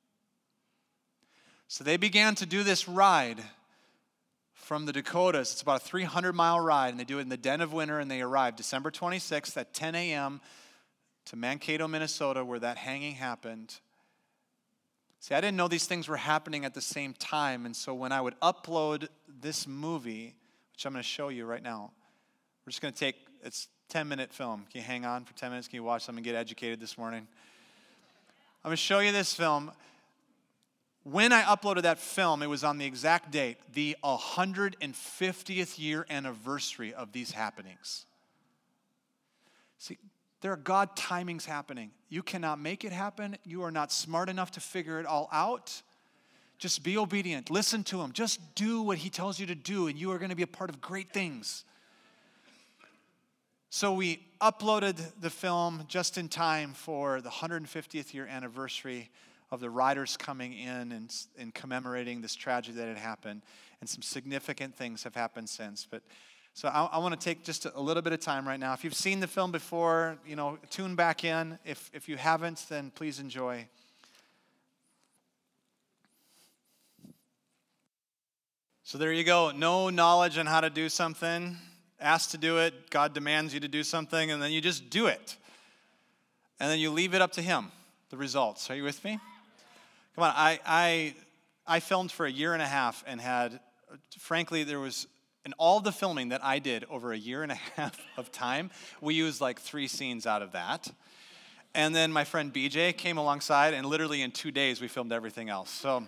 So they began to do this ride from the Dakotas. It's about a three hundred mile ride, and they do it in the dead of winter, and they arrive December twenty-sixth at ten a.m. to Mankato, Minnesota, where that hanging happened. See, I didn't know these things were happening at the same time, and so when I would upload this movie, which I'm going to show you right now, we're just going to take, it's a ten-minute film. Can you hang on for ten minutes? Can you watch something and get educated this morning? I'm going to show you this film. When I uploaded that film, it was on the exact date, the one hundred fiftieth year anniversary of these happenings. See, there are God timings happening. You cannot make it happen. You are not smart enough to figure it all out. Just be obedient. Listen to him. Just do what he tells you to do, and you are going to be a part of great things. So we uploaded the film just in time for the one hundred fiftieth year anniversary of the riders coming in and, and commemorating this tragedy that had happened. And some significant things have happened since. But so I, I want to take just a little bit of time right now. If you've seen the film before, you know, tune back in. If, if you haven't, then please enjoy. So there you go. No knowledge on how to do something. Asked to do it. God demands you to do something, and then you just do it. And then you leave it up to him, the results. Are you with me? Come on, I, I, I filmed for a year and a half and had, frankly, there was, in all the filming that I did over a year and a half of time, we used like three scenes out of that. And then my friend B J came alongside, and literally in two days we filmed everything else. So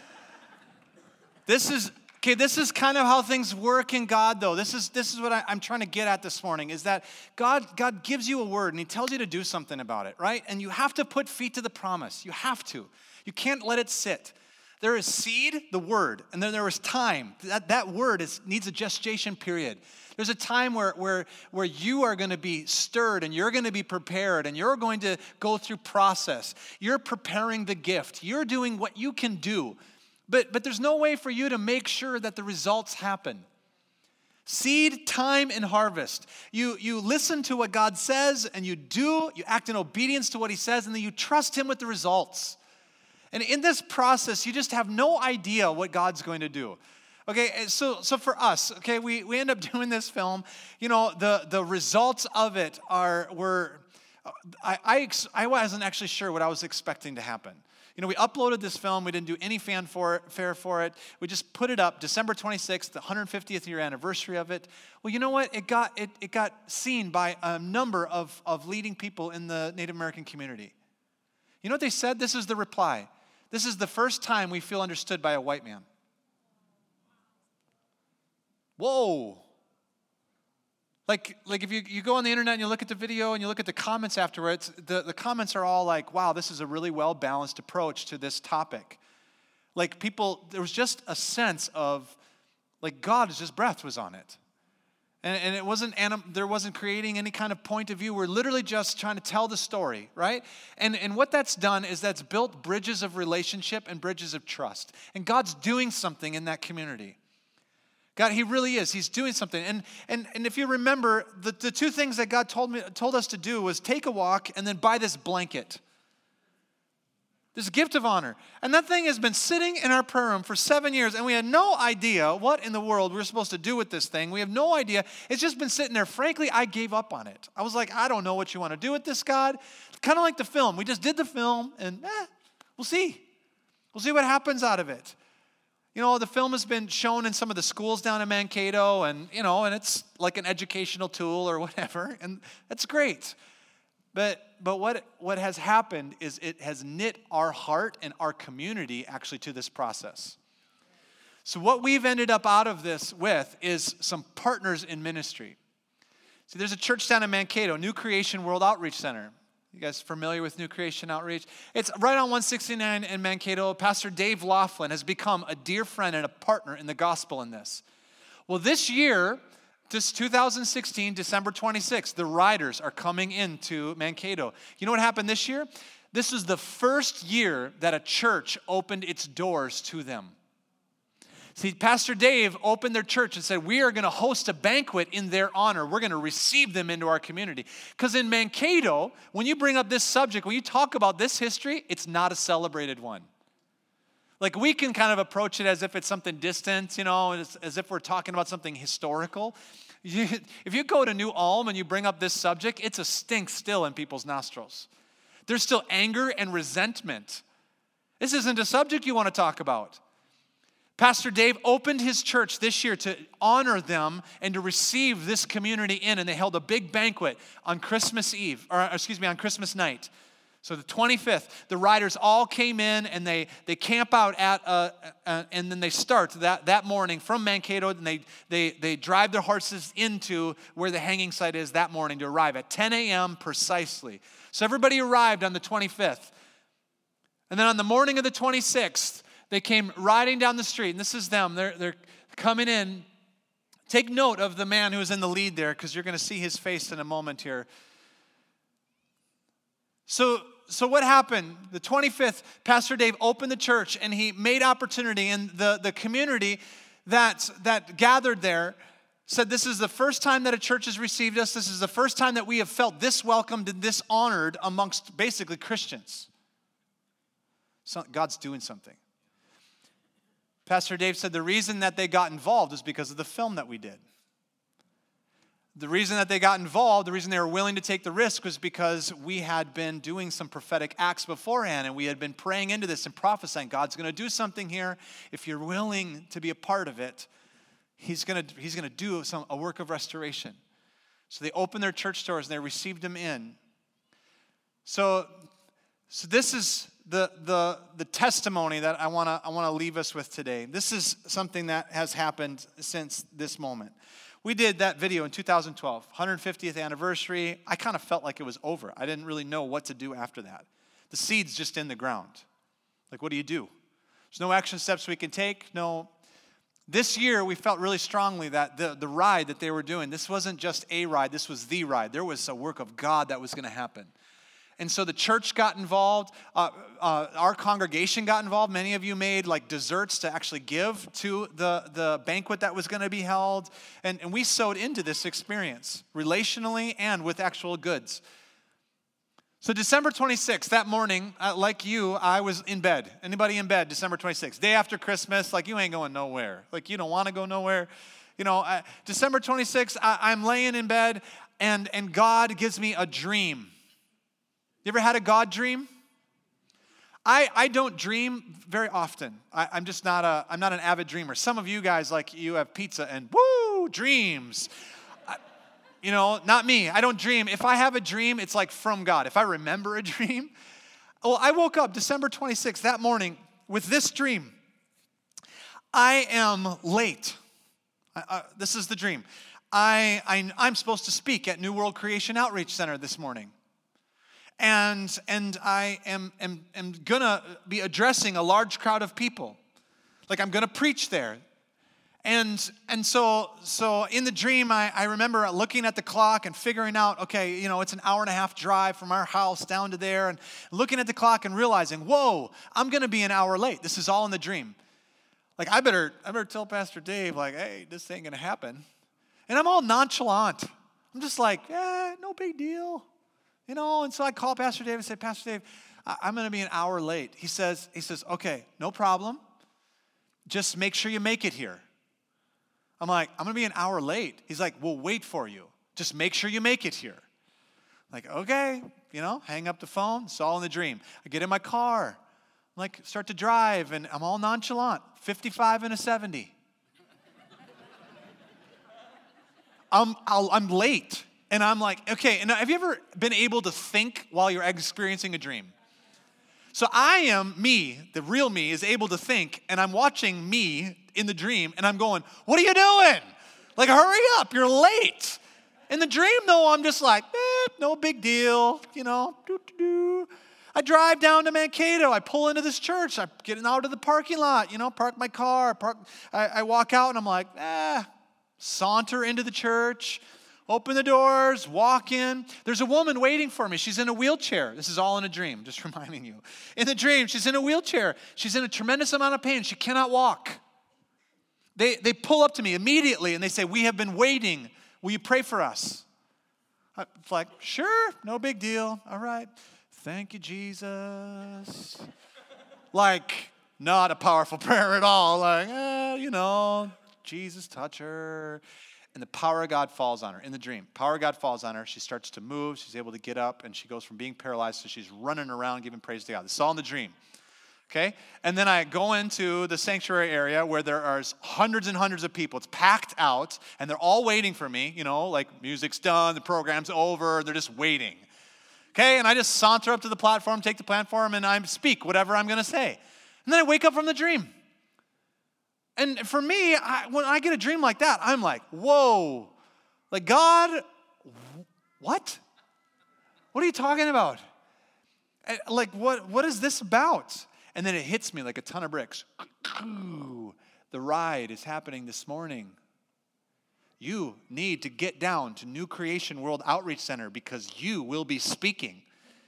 this is, okay, this is kind of how things work in God, though. This is this is what I, I'm trying to get at this morning, is that God, God gives you a word, and he tells you to do something about it, right? And you have to put feet to the promise. You have to. You can't let it sit. There is seed, the word, and then there is time. That, that word is, needs a gestation period. There's a time where, where, where you are going to be stirred, and you're going to be prepared, and you're going to go through process. You're preparing the gift. You're doing what you can do. But, but there's no way for you to make sure that the results happen. Seed, time, and harvest. You, you listen to what God says, and you do, you act in obedience to what he says, and then you trust him with the results. And in this process, you just have no idea what God's going to do. Okay, so so for us, okay, we, we end up doing this film. You know, the, the results of it are, were, I, I, I wasn't actually sure what I was expecting to happen. You know, we uploaded this film. We didn't do any fanfare for it. We just put it up December twenty-sixth, the one hundred fiftieth year anniversary of it. Well, you know what? It got it, it got seen by a number of, of leading people in the Native American community. You know what they said? This is the reply. This is the first time we feel understood by a white man. Whoa. Like, like if you, you go on the internet and you look at the video and you look at the comments afterwards, the, the comments are all like, wow, this is a really well-balanced approach to this topic. Like people, there was just a sense of, like God's just breath was on it. And, and it wasn't, anim, there wasn't creating any kind of point of view. We're literally just trying to tell the story, right? And, and what that's done is that's built bridges of relationship and bridges of trust. And God's doing something in that community. God, he really is. He's doing something. And and and if you remember, the, the two things that God told me told us to do was take a walk and then buy this blanket. This gift of honor. And that thing has been sitting in our prayer room for seven years, and we had no idea what in the world we were supposed to do with this thing. We have no idea. It's just been sitting there. Frankly, I gave up on it. I was like, I don't know what you want to do with this, God. Kind of like the film. We just did the film, and eh, we'll see. We'll see what happens out of it. You know, the film has been shown in some of the schools down in Mankato, and, you know, and it's like an educational tool or whatever, and that's great. But but what, what has happened is it has knit our heart and our community actually to this process. So what we've ended up out of this with is some partners in ministry. See, there's a church down in Mankato, New Creation World Outreach Center. You guys familiar with New Creation Outreach? It's right on one sixty-nine in Mankato. Pastor Dave Laughlin has become a dear friend and a partner in the gospel in this. Well, this year, this two thousand sixteen, December twenty-sixth, the riders are coming into Mankato. You know what happened this year? This is the first year that a church opened its doors to them. See, Pastor Dave opened their church and said, we are going to host a banquet in their honor. We're going to receive them into our community. Because in Mankato, when you bring up this subject, when you talk about this history, it's not a celebrated one. Like, we can kind of approach it as if it's something distant, you know, as, as if we're talking about something historical. You, if you go to New Ulm and you bring up this subject, it's a stink still in people's nostrils. There's still anger and resentment. This isn't a subject you want to talk about. Pastor Dave opened his church this year to honor them and to receive this community in, and they held a big banquet on Christmas Eve, or excuse me, on Christmas night. So the twenty-fifth, the riders all came in, and they they camp out at, uh, uh, and then they start that, that morning from Mankato, and they, they, they drive their horses into where the hanging site is that morning to arrive at ten a.m. precisely. So everybody arrived on the twenty-fifth. And then on the morning of the twenty-sixth, they came riding down the street, and this is them. They're, they're coming in. Take note of the man who is in the lead there, because you're going to see his face in a moment here. So, so what happened? The twenty-fifth, Pastor Dave opened the church, and he made opportunity, and the, the community that, that gathered there said, this is the first time that a church has received us. This is the first time that we have felt this welcomed and this honored amongst basically Christians. So God's doing something. Pastor Dave said the reason that they got involved is because of the film that we did. The reason that they got involved, the reason they were willing to take the risk was because we had been doing some prophetic acts beforehand, and we had been praying into this and prophesying, God's going to do something here. If you're willing to be a part of it, he's going to, he's going to do some, a work of restoration. So they opened their church doors, and they received him in. So, so this is the, the, the testimony that I want to I want to leave us with today. This is something that has happened since this moment. We did that video in two thousand twelve, one hundred fiftieth anniversary. I kind of felt like it was over. I didn't really know what to do after that. The seed's just in the ground. Like, what do you do? There's no action steps we can take. No. This year, we felt really strongly that the, the ride that they were doing, this wasn't just a ride, this was the ride. There was a work of God that was going to happen. And so the church got involved. Uh, uh, our congregation got involved. Many of you made like desserts to actually give to the, the banquet that was going to be held. And, and we sowed into this experience, relationally and with actual goods. So December twenty-sixth, that morning, uh, like you, I was in bed. Anybody in bed December twenty-sixth? Day after Christmas, like you ain't going nowhere. Like you don't want to go nowhere. You know, uh, December twenty-sixth, I, I'm laying in bed, and, and God gives me a dream. You ever had a God dream? I, I don't dream very often. I, I'm just not a, I'm not an avid dreamer. Some of you guys, like, you have pizza and woo, dreams. I, you know, not me. I don't dream. If I have a dream, it's like from God. If I remember a dream. Well, I woke up December twenty-sixth that morning with this dream. I am late. I, I, this is the dream. I, I, I'm supposed to speak at New World Creation Outreach Center this morning. And, and I am, am, am going to be addressing a large crowd of people. Like, I'm going to preach there. And, and so, so in the dream, I, I remember looking at the clock and figuring out, okay, you know, it's an hour and a half drive from our house down to there. And looking at the clock and realizing, whoa, I'm going to be an hour late. This is all in the dream. Like, I better, I better tell Pastor Dave, like, hey, this ain't going to happen. And I'm all nonchalant. I'm just like, eh, no big deal. You know, and so I called Pastor Dave and said, Pastor Dave, I'm going to be an hour late. He says, he says, okay, no problem. Just make sure you make it here. I'm like, I'm going to be an hour late. He's like, we'll wait for you. Just make sure you make it here. I'm like, okay, you know, hang up the phone. It's all in the dream. I get in my car, I'm like, start to drive, and I'm all nonchalant. fifty-five and a seventy. I'm, I'll, I'm late. And I'm like, okay, and have you ever been able to think while you're experiencing a dream? So I am me, the real me, is able to think, and I'm watching me in the dream, and I'm going, what are you doing? Like, hurry up, you're late. In the dream, though, I'm just like, eh, no big deal, you know, doo-doo-doo. I drive down to Mankato, I pull into this church, I'm getting out of the parking lot, you know, park my car, park. I, I walk out, and I'm like, eh, saunter into the church, open the doors, walk in. There's a woman waiting for me. She's in a wheelchair. This is all in a dream, just reminding you. In the dream, she's in a wheelchair. She's in a tremendous amount of pain. She cannot walk. They, they pull up to me immediately, and they say, we have been waiting. Will you pray for us? I'm like, sure, no big deal. All right. Thank you, Jesus. Like, not a powerful prayer at all. Like, eh, you know, Jesus, touch her. And the power of God falls on her in the dream. Power of God falls on her. She starts to move. She's able to get up, and she goes from being paralyzed to she's running around giving praise to God. This is all in the dream. Okay? And then I go into the sanctuary area where there are hundreds and hundreds of people. It's packed out, and they're all waiting for me. You know, like music's done, the program's over, they're just waiting. Okay? And I just saunter up to the platform, take the platform, and I speak whatever I'm going to say. And then I wake up from the dream. And for me, I, when I get a dream like that, I'm like, whoa, like God, what? What are you talking about? Like, what? What is this about? And then it hits me like a ton of bricks. The ride is happening this morning. You need to get down to New Creation World Outreach Center because you will be speaking.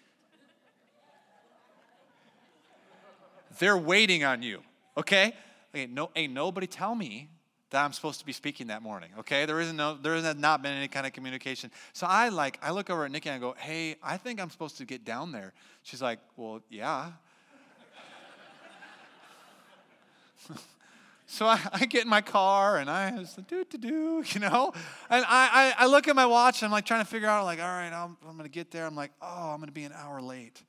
They're waiting on you, okay? Ain't, no, ain't nobody tell me that I'm supposed to be speaking that morning, okay? There isn't no, there has not been any kind of communication. So I like, I look over at Nikki and I go, hey, I think I'm supposed to get down there. She's like, well, yeah. So I, I get in my car and I was like, do, do, do, you know? And I, I, I look at my watch and I'm like trying to figure out, like, all right, I'm, I'm going to get there. I'm like, oh, I'm going to be an hour late.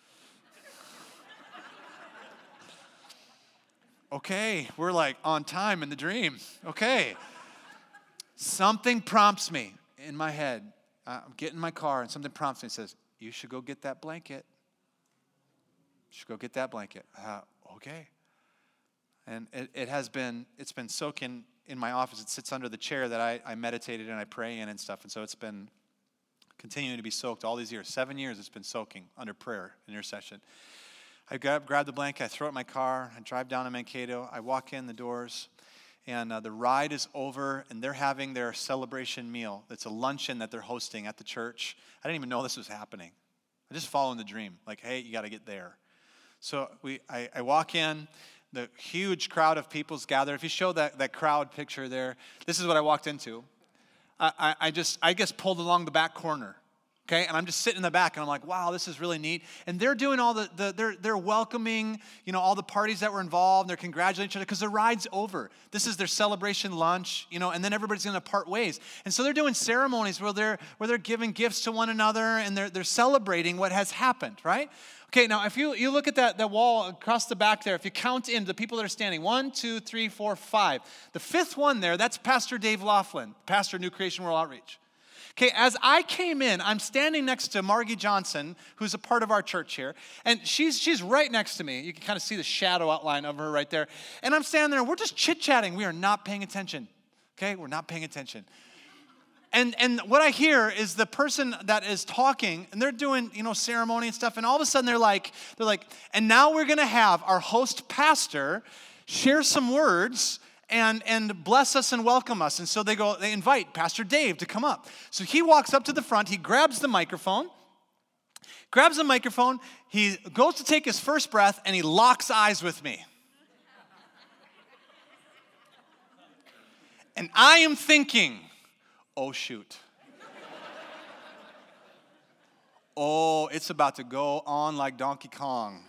Okay, we're like on time in the dream. Okay. Something prompts me in my head. I'm getting in my car and something prompts me and says, you should go get that blanket. You should go get that blanket. Uh, okay. And it, it has been, it's been soaking in my office. It sits under the chair that I, I meditated and I pray in and stuff. And so it's been continuing to be soaked all these years. Seven years it's been soaking under prayer and intercession. I grab, grab the blanket, I throw it in my car, I drive down to Mankato, I walk in the doors, and uh, the ride is over, and they're having their celebration meal. It's a luncheon that they're hosting at the church. I didn't even know this was happening. I just followed the dream, like, hey, you got to get there. So we, I, I walk in, the huge crowd of people's gathered. If you show that, that crowd picture there, this is what I walked into. I, I, I just, I guess, pulled along the back corner. Okay, and I'm just sitting in the back, and I'm like, wow, this is really neat. And they're doing all the, the they're they're welcoming, you know, all the parties that were involved. They're congratulating each other because the ride's over. This is their celebration lunch, you know, and then everybody's going to part ways. And so they're doing ceremonies where they're where they're giving gifts to one another, and they're they're celebrating what has happened, right? Okay, now if you, you look at that, that wall across the back there, if you count in the people that are standing, one, two, three, four, five. The fifth one there, that's Pastor Dave Laughlin, pastor of New Creation World Outreach. Okay, as I came in, I'm standing next to Margie Johnson, who's a part of our church here, and she's she's right next to me. You can kind of see the shadow outline of her right there. And I'm standing there, and we're just chit-chatting. We are not paying attention, okay? We're not paying attention. And and what I hear is the person that is talking, and they're doing, you know, ceremony and stuff, and all of a sudden they're like, they're like, and now we're going to have our host pastor share some words and and bless us and welcome us. And so they go, they invite Pastor Dave to come up. So he walks up to the front, he grabs the microphone, grabs the microphone, he goes to take his first breath, and he locks eyes with me. And I am thinking, oh shoot. oh, it's about to go on like Donkey Kong.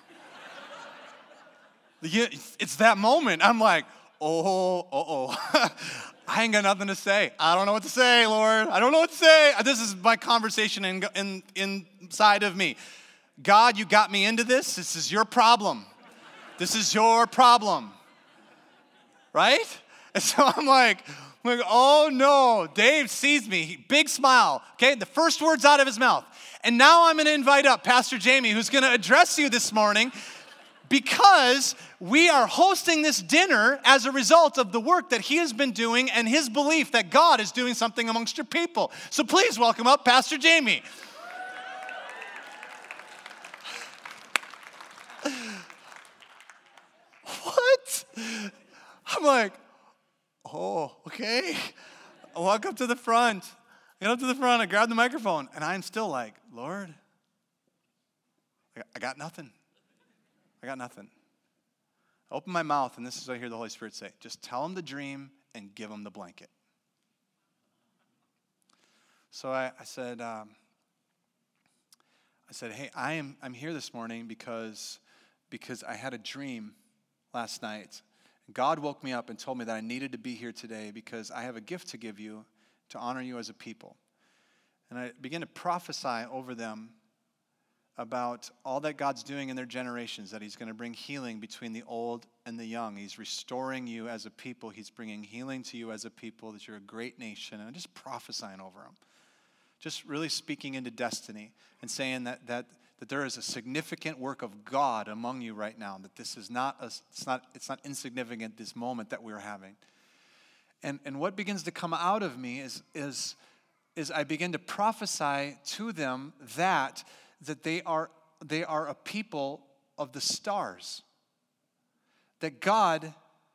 It's that moment. I'm like, oh, uh-oh. I ain't got nothing to say. I don't know what to say, Lord. I don't know what to say. This is my conversation in, in, inside of me. God, you got me into this. This is your problem. This is your problem. Right? And so I'm like, I'm like, oh no. Dave sees me. Big smile. Okay, the first words out of his mouth. And now I'm going to invite up Pastor Jamie, who's going to address you this morning, because we are hosting this dinner as a result of the work that he has been doing and his belief that God is doing something amongst your people. So please welcome up Pastor Jamie. What? I'm like, oh, okay. I walk up to the front. I get up to the front. I grab the microphone. And I'm still like, Lord, I got nothing. I got nothing. I open my mouth, and this is what I hear the Holy Spirit say. Just tell him the dream and give him the blanket. So I, I said, um, I said, hey, I am I'm here this morning because, because I had a dream last night. God woke me up and told me that I needed to be here today because I have a gift to give you to honor you as a people. And I began to prophesy over them about all that God's doing in their generations, that he's going to bring healing between the old and the young. He's restoring you as a people. He's bringing healing to you as a people, that you're a great nation. And I'm just prophesying over them. Just really speaking into destiny and saying that that that there is a significant work of God among you right now, that this is not, a, it's not, it's not insignificant, this moment that we're having. And and what begins to come out of me is, is, is I begin to prophesy to them that that they are they are a people of the stars. That God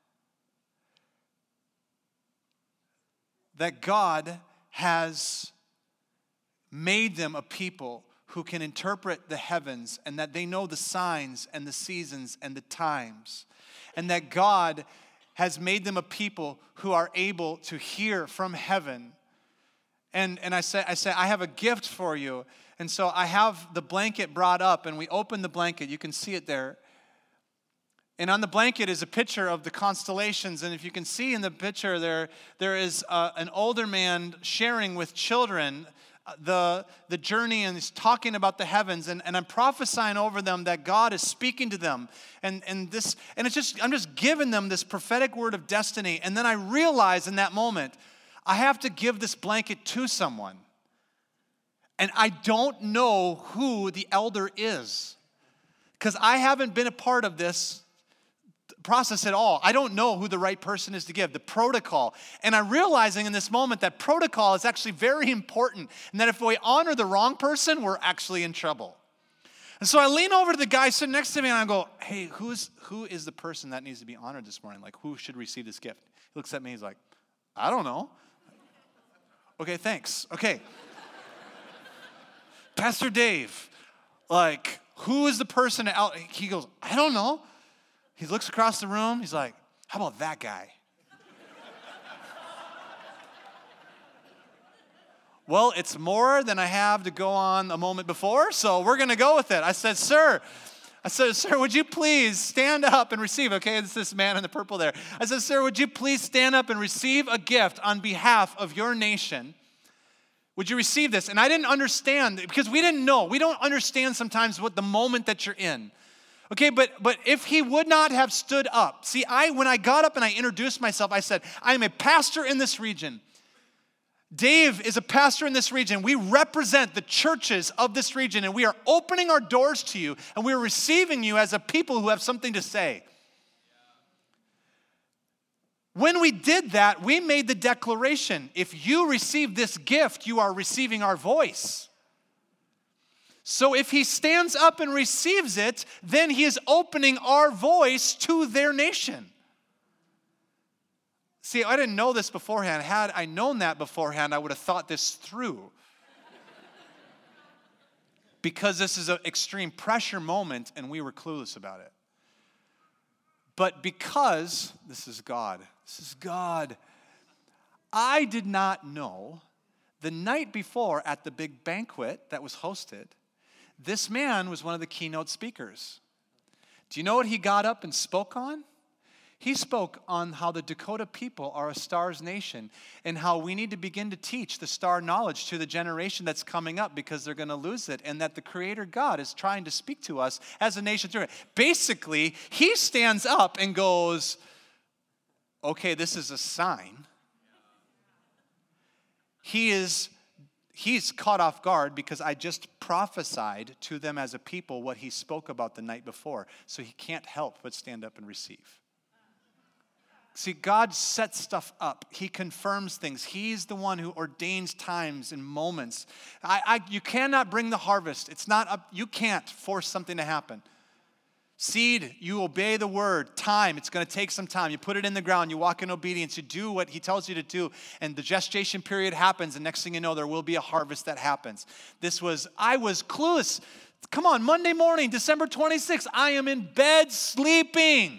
that God has made them a people who can interpret the heavens, and that they know the signs and the seasons and the times. And that God has made them a people who are able to hear from heaven. And and I say, I say, I have a gift for you. And so I have the blanket brought up, and we open the blanket. You can see it there. And on the blanket is a picture of the constellations. And if you can see in the picture there, there is uh, an older man sharing with children the, the journey, and he's talking about the heavens. And, and I'm prophesying over them that God is speaking to them. And, and this and it's just I'm just giving them this prophetic word of destiny. And then I realize in that moment, I have to give this blanket to someone. And I don't know who the elder is, because I haven't been a part of this process at all. I don't know who the right person is to give, the protocol. And I'm realizing in this moment that protocol is actually very important, and that if we honor the wrong person, we're actually in trouble. And so I lean over to the guy sitting next to me, and I go, hey, who's, who is the person that needs to be honored this morning? Like, who should receive this gift? He looks at me, he's like, I don't know. Okay, thanks. Okay. Pastor Dave, like, who is the person out? He goes, I don't know. He looks across the room. He's like, how about that guy? Well, it's more than I have to go on a moment before, so we're going to go with it. I said, sir, I said, sir, would you please stand up and receive? Okay, it's this man in the purple there. I said, sir, would you please stand up and receive a gift on behalf of your nation? Would you receive this? And I didn't understand, because we didn't know. We don't understand sometimes what the moment that you're in. Okay, but but if he would not have stood up. See, I when I got up and I introduced myself, I said, I am a pastor in this region. Dave is a pastor in this region. We represent the churches of this region, and we are opening our doors to you, and we are receiving you as a people who have something to say. When we did that, we made the declaration, if you receive this gift, you are receiving our voice. So if he stands up and receives it, then he is opening our voice to their nation. See, I didn't know this beforehand. Had I known that beforehand, I would have thought this through. Because this is an extreme pressure moment, and we were clueless about it. But because, this is God, this is God, I did not know the night before at the big banquet that was hosted, This man was one of the keynote speakers. Do you know what he got up and spoke on? He spoke on how the Dakota people are a stars nation and how we need to begin to teach the star knowledge to the generation that's coming up because they're going to lose it, and that the Creator God is trying to speak to us as a nation through it. Basically, he stands up and goes, okay, this is a sign. He is He's caught off guard because I just prophesied to them as a people what he spoke about the night before. So he can't help but stand up and receive. See, God sets stuff up. He confirms things. He's the one who ordains times and moments. I, I, you cannot bring the harvest. It's not up. You can't force something to happen. Seed, you obey the word. Time, it's going to take some time. You put it in the ground. You walk in obedience. You do what he tells you to do. And the gestation period happens. And next thing you know, there will be a harvest that happens. This was, I was clueless. Come on, Monday morning, December twenty-sixth, I am in bed sleeping,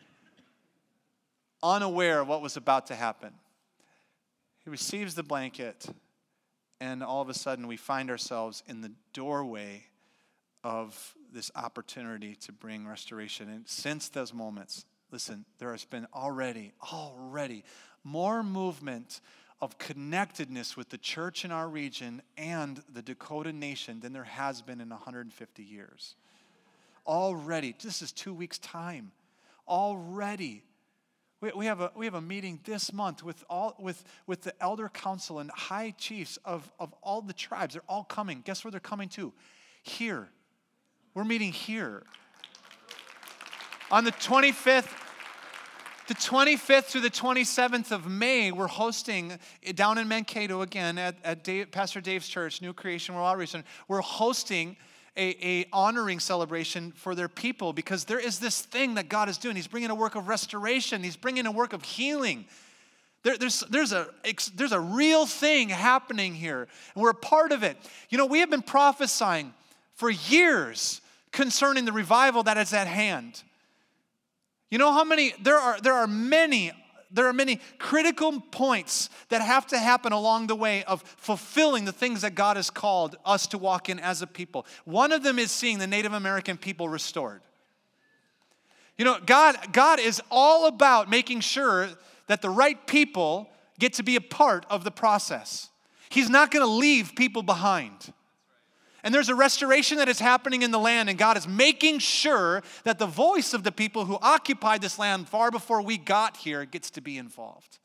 unaware of what was about to happen. He receives the blanket, and all of a sudden we find ourselves in the doorway of this opportunity to bring restoration. And since those moments, listen, there has been already, already more movement of connectedness with the church in our region and the Dakota nation than there has been in one hundred fifty years. Already, this is two weeks' time. Already. We, we have a we have a meeting this month with all with, with the elder council and high chiefs of, of all the tribes. They're all coming. Guess where they're coming to? Here. We're meeting here. On the twenty-fifth, the twenty-fifth through the twenty-seventh of May, we're hosting down in Mankato again at, at Dave, Pastor Dave's church, New Creation World Outreach. We're hosting A, a honoring celebration for their people because there is this thing that God is doing. He's bringing a work of restoration. He's bringing a work of healing. There, there's, there's, a, there's a real thing happening here, and we're a part of it. You know, we have been prophesying for years concerning the revival that is at hand. You know how many, there are, there are many There are many critical points that have to happen along the way of fulfilling the things that God has called us to walk in as a people. One of them is seeing the Native American people restored. You know, God, God is all about making sure that the right people get to be a part of the process. He's not going to leave people behind. And there's a restoration that is happening in the land, and God is making sure that the voice of the people who occupied this land far before we got here gets to be involved.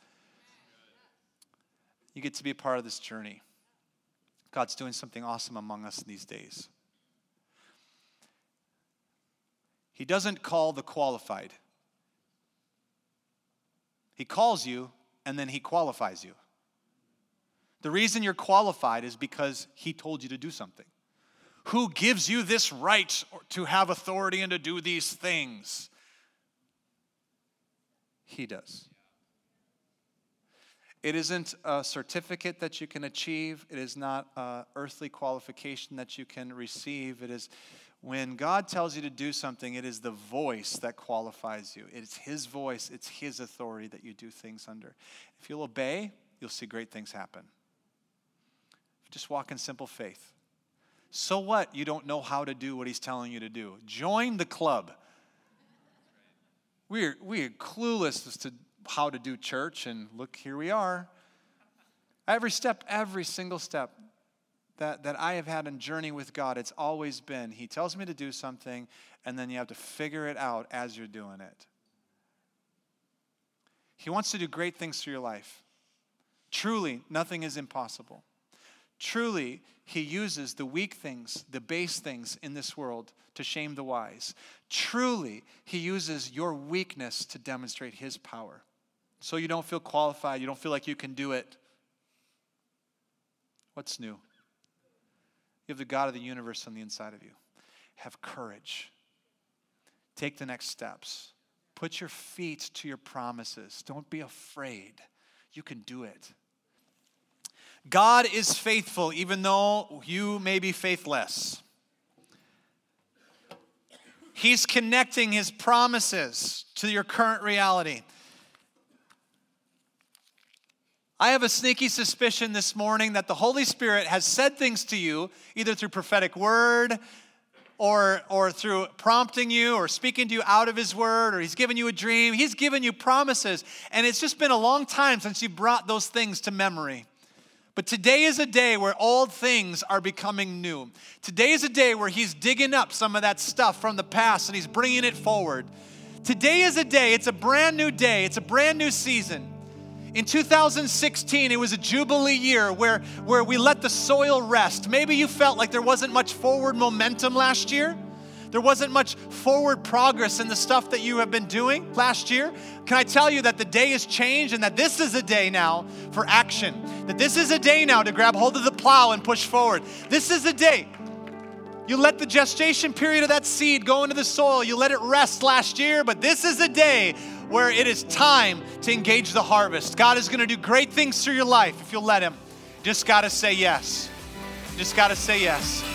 You get to be a part of this journey. God's doing something awesome among us these days. He doesn't call the qualified. He calls you, and then he qualifies you. The reason you're qualified is because he told you to do something. Who gives you this right to have authority and to do these things? He does. It isn't a certificate that you can achieve. It is not an earthly qualification that you can receive. It is when God tells you to do something, it is the voice that qualifies you. It's his voice, it's his authority that you do things under. If you'll obey, you'll see great things happen. Just walk in simple faith. So what? You don't know how to do what he's telling you to do. Join the club. We're, we're clueless as to how to do church, and look, here we are. Every step, every single step that, that I have had in journey with God, it's always been, he tells me to do something, and then you have to figure it out as you're doing it. He wants to do great things through your life. Truly, nothing is impossible. Truly, he uses the weak things, the base things in this world to shame the wise. Truly, he uses your weakness to demonstrate his power. So you don't feel qualified, you don't feel like you can do it. What's new? You have the God of the universe on the inside of you. Have courage. Take the next steps. Put your feet to your promises. Don't be afraid. You can do it. God is faithful even though you may be faithless. He's connecting his promises to your current reality. I have a sneaky suspicion this morning that the Holy Spirit has said things to you, either through prophetic word or, or through prompting you or speaking to you out of his word, or he's given you a dream. He's given you promises, and it's just been a long time since you brought those things to memory. But today is a day where old things are becoming new. Today is a day where he's digging up some of that stuff from the past and he's bringing it forward. Today is a day, it's a brand new day, it's a brand new season. In two thousand sixteen, it was a Jubilee year where, where we let the soil rest. Maybe you felt like there wasn't much forward momentum last year. There wasn't much forward progress in the stuff that you have been doing last year. Can I tell you that the day has changed and that this is a day now for action? That this is a day now to grab hold of the plow and push forward. This is a day. You let the gestation period of that seed go into the soil. You let it rest last year, but this is a day where it is time to engage the harvest. God is going to do great things through your life if you'll let him. Just got to say yes. Just got to say yes.